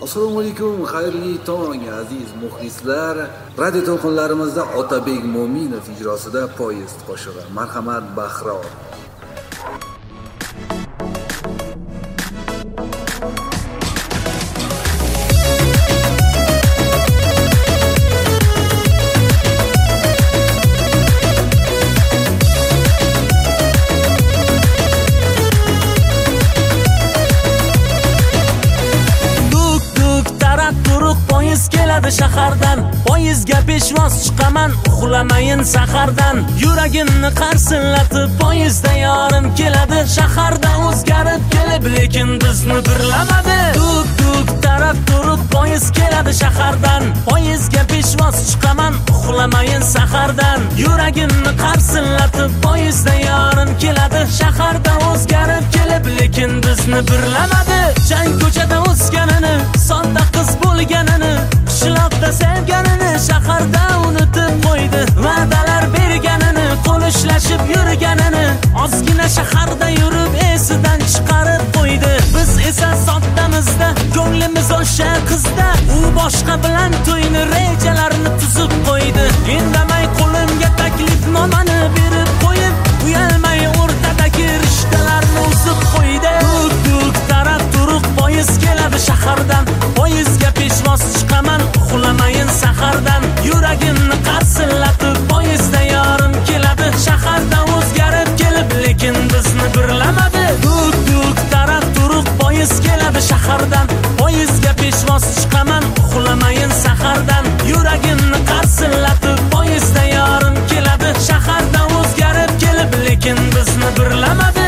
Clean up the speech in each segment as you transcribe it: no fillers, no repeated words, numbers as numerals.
Assalomu alaykum, xayrli tong aziz muxlislar. Radio to'lqinlarimizda Otabek Mo'minov ijrosida Poyezd qo'shig'i. Marhamat Bahro. Keladi shahardan, poyezdga peshvoz chiqaman, uxlamayin sahardan. Yuragimni qarsillatib, poyezdda yorim keladi. Shaharda o'zgarib kelib, lekin bizni birlamadi. Tuk taraf turib, poyezd keladi shahardan, poyezdga peshvoz chiqaman, uxlamayin sahardan. Yuragimni qarsillatib, poyezdda yorim keladi. Shaharda o'zgarib kelib, lekin bizni birlamadi. Chang ko'chada o'sganini, sonda qiz bo'lganini, qishloqda sevganini shaharda unutib qo'ydi. Va'dalar berganini, qo'l ushlashib yurganini, ozgina shaharda yurib esidan chiqarib qo'ydi. Biz esa soddamizda, ko'nglimiz o'sha qizda. U boshqa bilan to'yni rejalarini tuzib qo'ydi. Indamay qo'limga taklifnomani berib qo'yib, uyalmay o'rtadagi rishtalarni uzib qo'ydi. Tuk taraf turuq poyezd keladi shahardan, poyezdga peshvoz chiqaman, uxlamayin sahardan. Yuragimni qarsillatib, poyezdda yorim keladi. Shaharda o'zgarib kelib, lekin bizni birlamadi. Tuk taraf turuq poyezd keladi shahardan, poyezdga peshvoz chiqaman, uxlamayin sahardan. Yuragimni qarsillatib, poyezdda yorim keladi. Shaharda o'zgarib kelib, lekin bizni birlamadi.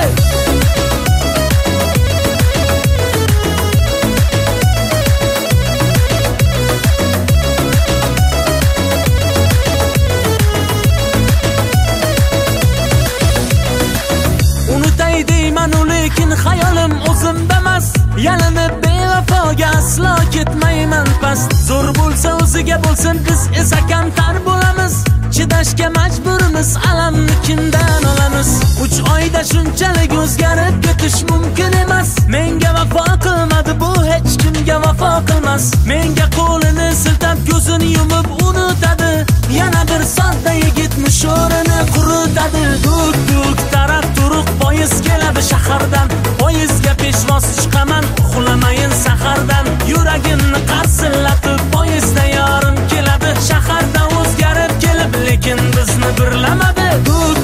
Lekin xayolim o'zimda emas, yalinib bevafoga aslo ketmayman past. Zo'r bo'lsa o'ziga bo'lsin, biz esa kamtar bo'lamiz. Chidashga majburmiz, alamni kimdan olamiz? 3 oyda shunchalik o'zgarib ketish mumkin emas. Menga vafo qilmadi, bu hech kimga vafo qilmas. Menga qo'lini siltab, ko'zini yumib unutadi. Yana bir sodda yigitni sho'rini quritadi. Tuk taraf turuq poyezd keladi shahardan, poyezdga peshvoz chiqaman, uxlamayin sahardan. Yuragimni qarsillatib, poyezdda yorim keladi. Shaharda o'zgarib kelib, lekin bizni birlamadi.